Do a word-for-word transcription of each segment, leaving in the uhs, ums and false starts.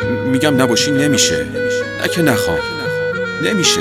میگم نباشی نمیشه، نه که نخوام، نمیشه.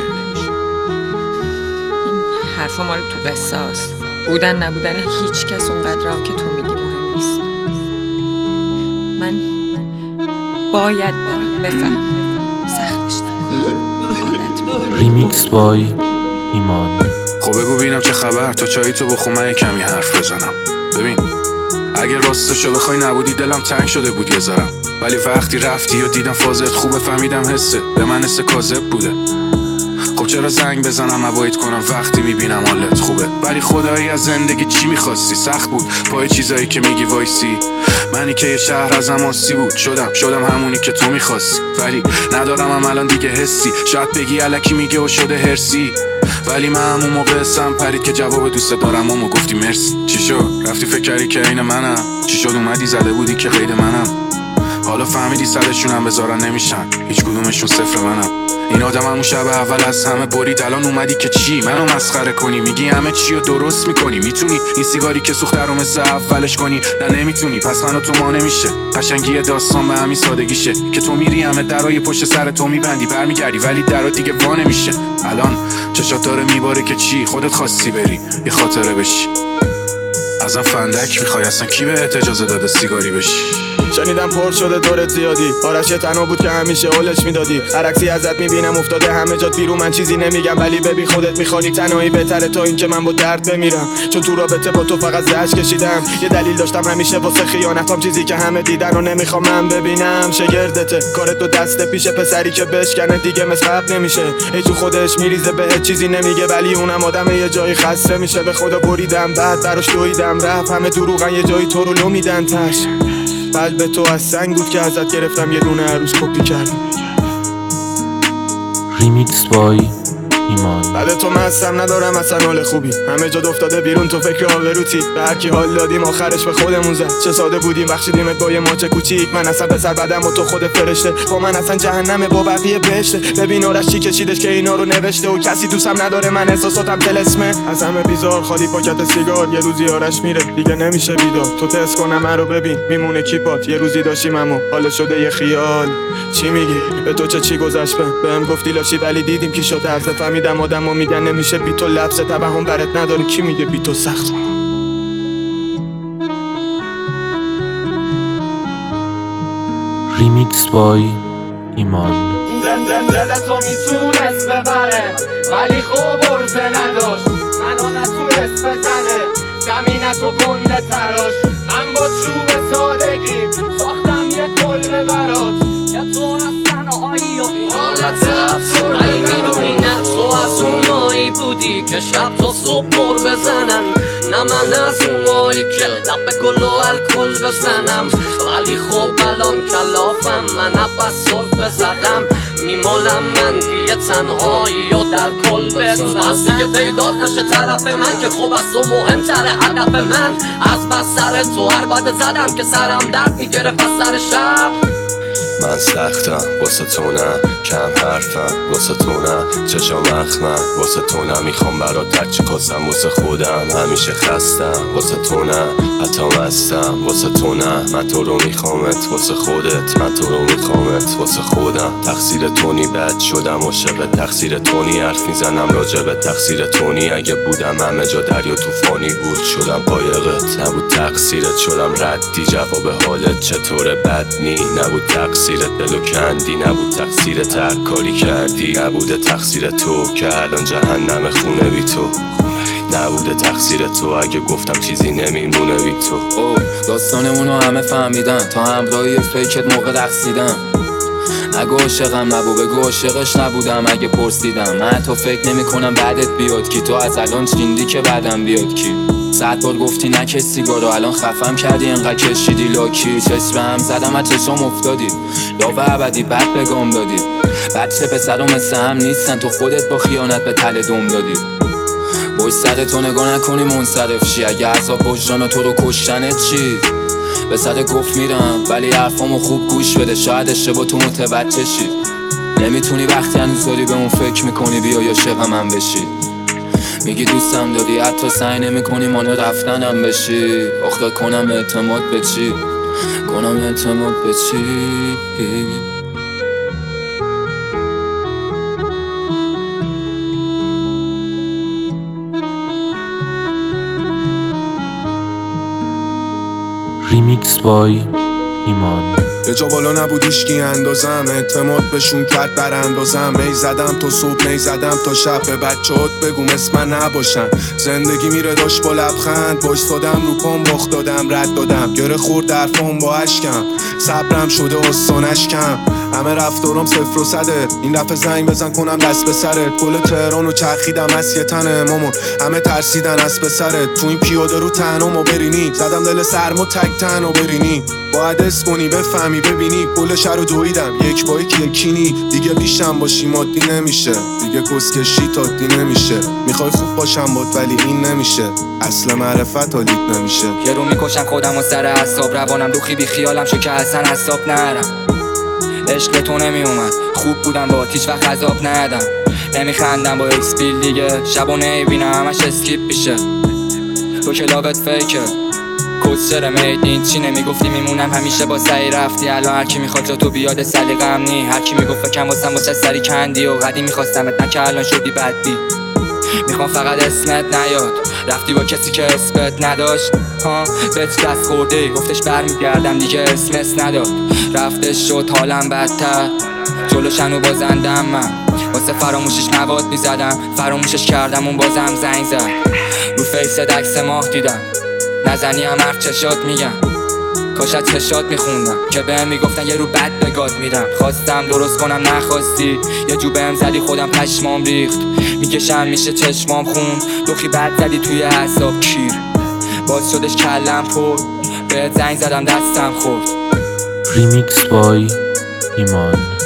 این حرفا مال تو قصه هست. بودن نبودن هیچ کس اونقدر هم که تو میگی مهم نیست. من باید برم، بفهم، سختش نکن. ریمیکس بای ایمان. خب بگو ببینم چه خبر، تا چایی تو بخون من کمی حرف بزنم. ببین اگه راستشو بخوای نبودی دلم تنگ شده بود یه ذرم، ولی وقتی رفتی و دیدم فازت خوبه فهمیدم حسه به من حس کاذب بوده. خب چرا زنگ بزنم ابعاد کنم وقتی میبینم حالت خوبه؟ ولی خدایی از زندگی چی میخواستی؟ سخت بود پای چیزایی که میگی وایسی. منی که یه شهر ازم آسی بود شدم شدم همونی که تو میخواستی، ولی ندارم هم الان دیگه حسی. شاید بگی الکی میگه و شده هرسی، ولی من همون موقع سم پرید که جواب دوست دارم و گفتی مرسی. چی شد؟ رفتی فکر کردی که این منم؟ چی شد اومدی زده بودی که غیر منم؟ حالا فهمیدی صدشون هم بذارن نمیشن، هیچ کدومشون صفر منم. این آدم همون شب اول از همه برید، الان اومدی که چی؟ منو مسخره کنی؟ میگی همه چی رو درست میکنی؟ میتونی این سیگاری که سوخته رو مثل اولش کنی؟ نه نمیتونی، پس منو تو ما نمیشه. قشنگی داستان به همین سادگیشه که تو میری همه درای پشت سر تو میبندی، برمیگردی ولی درا دیگه وا نمیشه. الان چشات داره میباره که چی؟ خودت خواستی بری یه خاطره بشی. ازم فندک میخوای؟ اصلا کی بهت اجازه داده سیگاری بشی؟ شنیدم پر شده دورت زیادی، آرش یه تنها بود که همیشه اولش میدادی. هر عکسی ازت میبینم افتاده همه جات بیرون، من چیزی نمیگم ولی ببین خودت میخوانی تنهایی بهتره تا این که من با درد بمیرم. چون تو رابطه با تو فقط زجر کشیدم، یه دلیل داشتم همیشه واسه خیانتام، چیزی که همه دیدن و نمیخوام من ببینم. شگردته کارت تو دست پیش، پسری که بشکنه دیگه مثل قبل نمیشه. ای تو خودش میریزه بهت چیزی نمیگه، ولی اونم آدم یه جایی خسته میشه. به خدا بریدم بعد براش دویدم رفت، همه دروغن یه جایی تو رو لو میدن تش. قلب تو از سنگ بود که ازت گرفتم یه دونه عروس کپی کردم. ریمیکس بای ایمان. بعد تو مستم ندارم اصلا حال خوبی، همه جا افتاده بیرون تو فکر آبروتی. به هر کی حال دادیم آخرش به خودمون زد. چه ساده بودیم بخشیدیمت با یه ماچ کوچیک. من اصلا پسر بدم و تو خود فرشته، با من اصلا جهنمه با بقیه بهشته. ببین آرش چی کشیدش که اینا رو نوشته، و کسی دوستم نداره من احساساتم طلسمه. از همه بیزار خالی پاکت سیگار، یه روزی آرش میره دیگه نمیشه بیدار. تو تست کنم من رو ببین میمونه کیپات، یه روزی داشتیم اما حالا شده یه خیال. چی میگی؟ به تو چه چی گذشت؟ بهم گفتی لاشی ولی دیدیم کی شده عرض. فهمیدم آدمو میگن نمیشه بی تو، لبس توهم برات نداره. کی میگه بی تو سخت؟ ریمیکس بای ایمان. دلتو میتونست ببره ولی خوب عرضه نداشت، منو نتونست بزنه زمینتو گنده تراش. من با چوب سادگی ساختم یه کلبه برات، که تو از تنهایی و حالت افسرده. ای میدونی نه تو از اونایی بودی که شب تا صبح پر بزنن، نه من از اونایی که لب گل و الکل بزنم. ولی خب الان کلافم، من عباس صلح بزدم میمالم من دیگه تنهایی و در کل بزنم. از دیگه پیدا نشه طرف من که خوب از تو مهمتره هدف من. از بس سر تو هر باد زدم که سرم درد میگرفت از سر شب. من سختم واسه تو نه، کم حرفم واسه تو نه، چشم اخمم واسه تو نه. میخوام برات هرچی کاسم واسه خودم، همیشه خستم واسه تو نه، حتی مستم واسه تو نه. من تو رو میخوامت واسه خودت، من تو رو میخوامت واسه خودم. تقصیر تونی بد شدم عاشق، تقصیر تونی حرف میزنم راجبه، تقصیر تونی اگه بودم همه جا دریا طوفانی بود شدم قایقت. نبود تقصیرت شدم ردی، جواب حالت چطوره بد نی. نبود تقصیرت دلو کندی، نبود تقصیرت هر کاری کردی. نبوده تقصیر تو که الان جهنم خونه بی تو. نبوده تقصیر تو اگه گفتم چیزی نمیمونه بی تو. او داستانمونو همه فهمیدن، تا همراهی فیکت موقع رقصیدم. اگه عاشقم نبو بگو عاشقش نبودم. اگه پرسیدم من حتی فکر نمی کنم بعدت بیاد کی، تو از الان چیندی که بعدم بیاد کی. صد بار گفتی نکش سیگارو، الان خفم کردی انقدر کشیدی لاکی. چشم هم زدم از چشم افتادی، لاو ابدی بد بگام دادی. بچه پسرا مثل هم نیستن، تو خودت با خیانت به تله دم دادی. باش سرتو نگاه نکنی منصرف شی، اگه عذاب وجدان تو رو کشتنت چی؟ به سر گفت میرم ولی حرفامو خوب گوش بده، شاید اشتباه تو متوجه شی. نمیتونی وقتی هنوز داری به اون فکر میکنی بیا یا عاشق من بشی. میگی دوستم داری حتی سعی نمی کنی مانع رفتنم بشی. آخه کنم اعتماد به چی؟ کنم اعتماد به چی؟ ریمیکس بای ایمان. یه جا بالا نبود هیچکی اندازم، اعتماد بهشون کرد براندازم. می زدم تا صبح، می زدم تا شب، به بچه‌هات بگو مثل من نباشن. زندگی میره داشت با لبخند، باش دادم رو پام باخت دادم رد دادم. گره خورد درفام با اشکم، صبرم شده آستانش کم. همه رفتارم صفر و صده، این دفعه زنگ بزن کنم دست به سرت. گل تهرانو چرخیدم از یه تنه مامان، همه ترسیدن از پسرت. تو این پیاده رو تنها ما برینی، زدم دل سرما تک تنها برینی. باید اس کنی بفهمی ببینی، کل شهر رو دویدم یک با یک یکینی. دیگه بیشم باشی مادی نمیشه، دیگه کسکشی تادی نمیشه. میخوای خوب باشم باد ولی این نمیشه، اصل معرفت حالیت نمیشه. یه رو میکشم خودم و سر اعصاب، روانم دوخی بی خیالم شو که اصلا حساب نرم. عشق تو نمیومد، خوب بودم با هیچ وقت عذاب ندم. نمیخندم با ایکس بیل دیگه، شبو نمیبینم همش اسکیپ میشه. تو کلاوت فیکه کسچره مید این چی نمیگفتی میمونم همیشه با سعی رفتی. الان هرکی میخواد جا تو بیاد سلیقم نی، هرکی میگفت فکم واسم واسه سری کندی. و قدیم میخواستمت نه که الان شدی بدبی. میخوام فقط اسمت نیاد، رفتی با کسی که اسمت نداشت. ها بهت دست خورده گفتش برمیگردم دیگه اسم اس نداد. رفتش شد حالم بدتر، جلوشنو بازندم من. واسه فراموشش مواد میزدم، فراموشش کردم اون بازم زنگ زد. رو فیست عکس ماه دیدم، نزنی هم هر چشات میگم. کاش از چشات میخوندم که بهم میگفتن یه رو بد بگاد میدم. خواستم درست کنم نخواستی، یه جو بهم زدی خودم پشمام ریخت. میکشم میشه چشمام خون، دوخی بد زدی توی حساب کیر. باز شدش کلم پر، بهت زنگ زدم دستم خورد. ریمیکس بای ایمان.